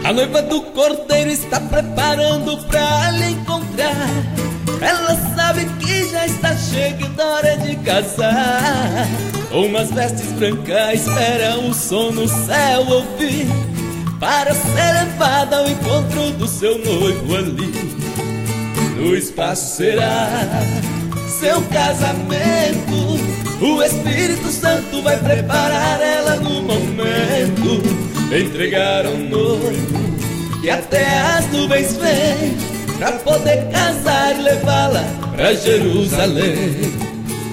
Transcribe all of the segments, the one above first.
A noiva do cordeiro está preparando pra lhe encontrar. Ela sabe que já está chegando a hora de casar. Com umas vestes brancas espera o som no céu ouvir, para ser levada ao encontro do seu noivo ali. No espaço será seu casamento. O Espírito Santo vai preparar ela no momento. Entregar ao noivo que até as nuvens vem, pra poder casar e levá-la pra Jerusalém.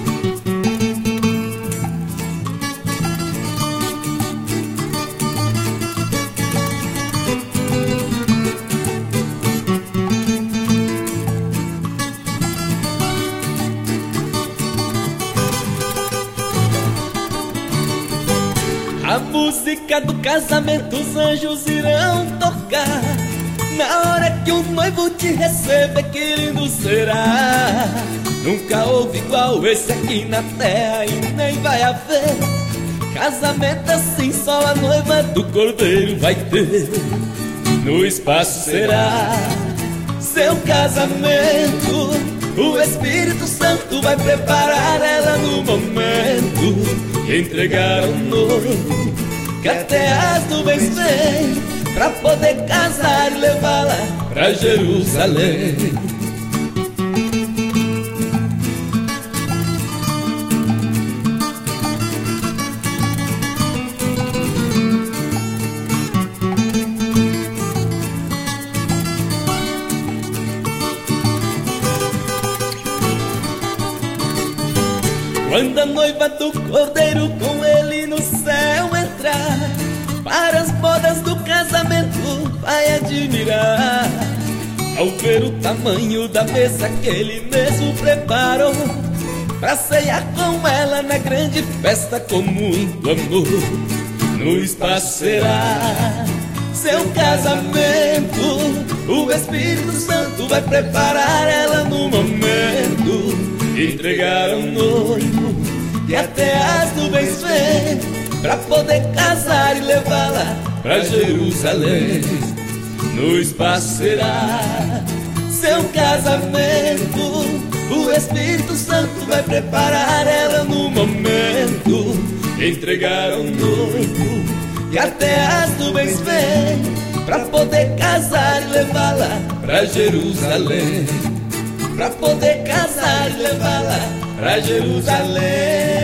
A música do casamento os anjos irão tocar. Na hora que o noivo te receber, que lindo será. Nunca houve igual esse aqui na terra e nem vai haver. Casamento assim só a noiva do cordeiro vai ter. No espaço será seu casamento. O Espírito Santo vai preparar ela no momento. Entregar ao noivo que até as nuvens vem, pra poder casar e levá-la pra Jerusalém. Quando a noiva do cordeiro com ele no céu entrar, para as bodas do casamento vai admirar, ao ver o tamanho da mesa que ele mesmo preparou, pra ceiar com ela na grande festa com muito amor. No espaço será seu casamento. O Espírito Santo vai preparar ela no momento. Entregar ao noivo que até as nuvens vem, pra poder casar e levá-la pra Jerusalém. No espaço será seu casamento. O Espírito Santo vai preparar ela no momento. Entregar ao noivo que até as nuvens vem, pra poder casar e levá-la pra Jerusalém. Pra poder casar e levá-la pra Jerusalém.